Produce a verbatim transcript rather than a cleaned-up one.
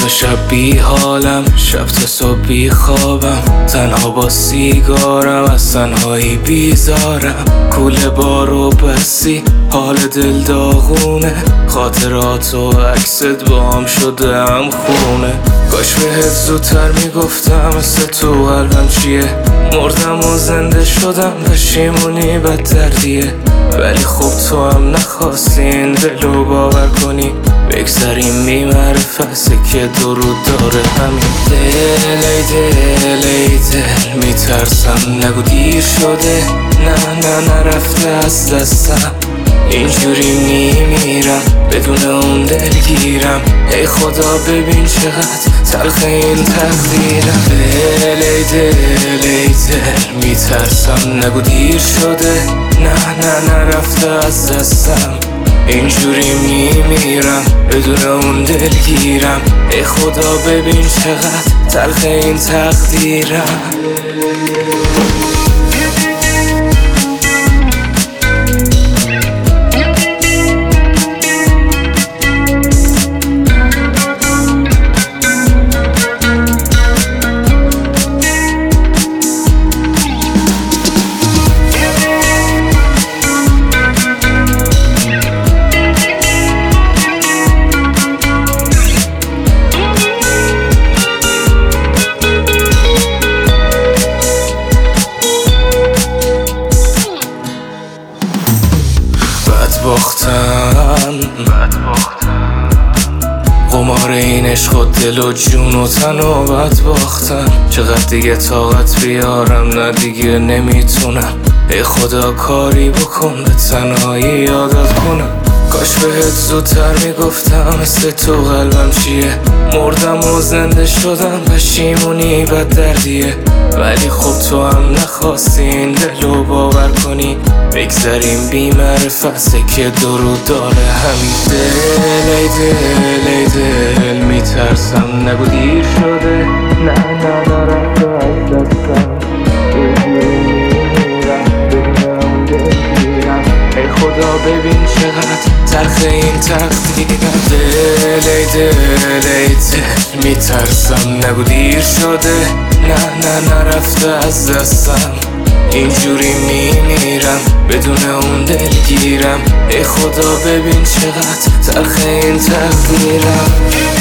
تا شب بی حالم، شب تا صبح بی خوابم، تنها با سیگارم، از تنهایی بیزارم. کوله بارو بسی، حال دل داغونه، خاطرات و عکست با هم شده هم خونه. کاش بهت زودتر میگفتم مثل تو قلبم چیه، مردم و زنده شدم، پشیمونی بد دردیه. ولی خب تو هم نخواستی این دلو باور کنی، بگذاریم بی معرفت که درود داره همین دل. ای دل ای دل میترسم نگو دیر شده، نه نه نرفته از دستم، اینجوری میمیرم بدون اون دلگیرم. ای خدا ببین چقدر تلخ این تقدیرم. دل ای دل ای دل میترسم نگو دیر شده، نه نه نرفته از دستم، اینجوری میمیرم بدون اون دلگیرم. ای خدا ببین چقدر تلخ این تقدیرم. بدبختم قمار این عشق و دل و جون و تن و بدبختم. چقدر دیگه طاقت بیارم، نه دیگه نمیتونم. ای خدا کاری بکن به تنهایی یادت کنم. کاش بهت زودتر میگفتم مثل تو قلبم چیه، مردم و زنده شدم، پشیمونی بد دردیه. ولی خب تو هم نخواستی این دلو باور کنی، بگذاریم بی معرفت که درود داره همین دل. ای دل ای دل میترسم نگو دیر شده، نه نه نرفته از دستم، اینجوری میمیرم بدون اون دلگیرم. ای خدا ببین چقدر تلخ این تقدیرم. دل ای دل ای دل میترسم نگو دیر شده، نه نه نرفته از دستم، اینجوری میمیرم بدون اون دلگیرم. ای خدا ببین چقدر تلخ این تقدیرم.